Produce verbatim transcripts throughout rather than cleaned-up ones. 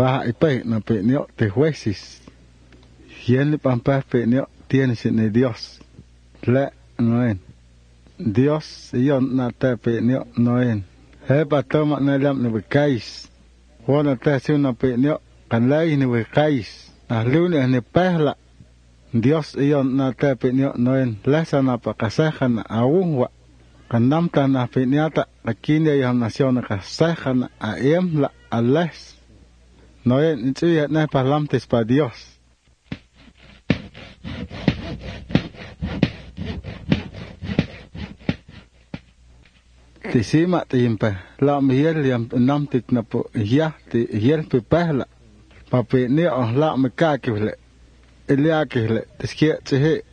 pa ipe na peño de jueces. Y el pampa peño tiene sin Dios. Le no en. Dios yo na te peño no en. He pa toma na lam ni kais. Wana te si una peño kan lei ni kais. A lune ni pehla. Dios yo na te peño no en. Lesa na pa kasajan a unwa. Kan namta na peñata akine yo nación kasajan a emla a les. No en itsuya na pa lamtes pa Dios. Ti sima ti impa la miel yam namtit na po ya ti yel pe pahla pa pe ne on la me ka kivle elia kivle tiskia tsehe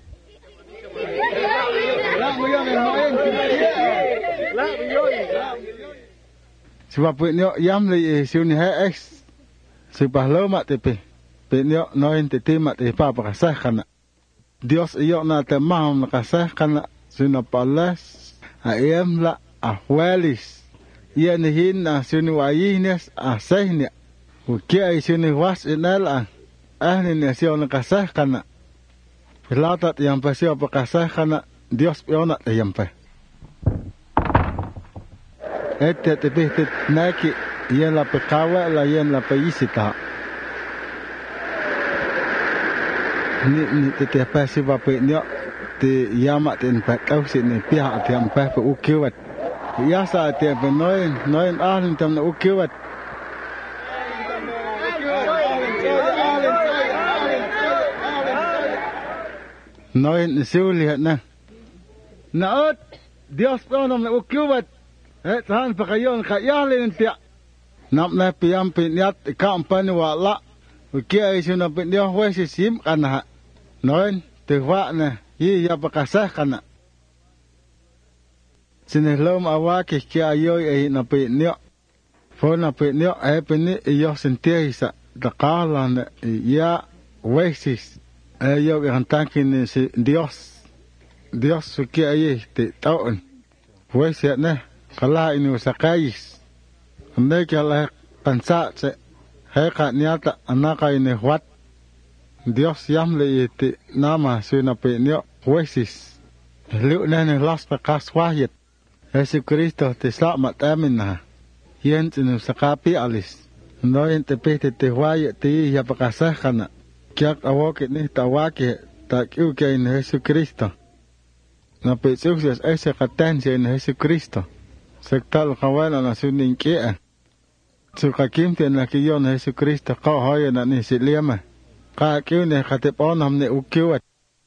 si pa pe ne yam le suni ha ex si pa lo ma te pe pe ne no en te tema te pa pa sa kana Dios yo na te ma na ka sa kana suna palas a em la ahuelis y en hin na suni waines a sehne ukia i suni was enel a ahni nacion kasah kana pelata yang pasio pa kasah kana Dios piona te yampe ete te piste naki yen la pekawa la yen la paisita ni ni te te pasi va pe nyo te yama te pa kau sini pia te ampe pa ukiwat ya sa te pe noin noin ahn tam na ukiwat noin siuli na naot Dios ponom na ukiwat eh tan pa kayon kayalin tia nam na piam pinyat kampani wala ukia isuna pinyo wesi sim kana noin te wa na yi ya pa kasah kana sinelom awaki kia yo e na pe nyo fo na pe nyo e pe ni yo sentia isa da kala na ya wesis e yo e hantanki ni si Dios Dios su kia ye te taon wesia ne kala inu sakais ande kia la pansa se he ka niata anaka ine wat Dios yam le te nama su na pe nyo wesis lu ne ne las pa kaswahit Jesucristo te slamat amina. Yen tinu sakapi alis. No yen te pete te huaya te ya pakasahana. Kiak awoke ni tawake ta kiu kia in Jesucristo. Na petsuksias ese katensia in Jesucristo. Sektal kawana na sunin kia. Sukakimte na kiyon Jesucristo kau hoya na ni siliama. Ka kiu ne kateponam ne ukiwat.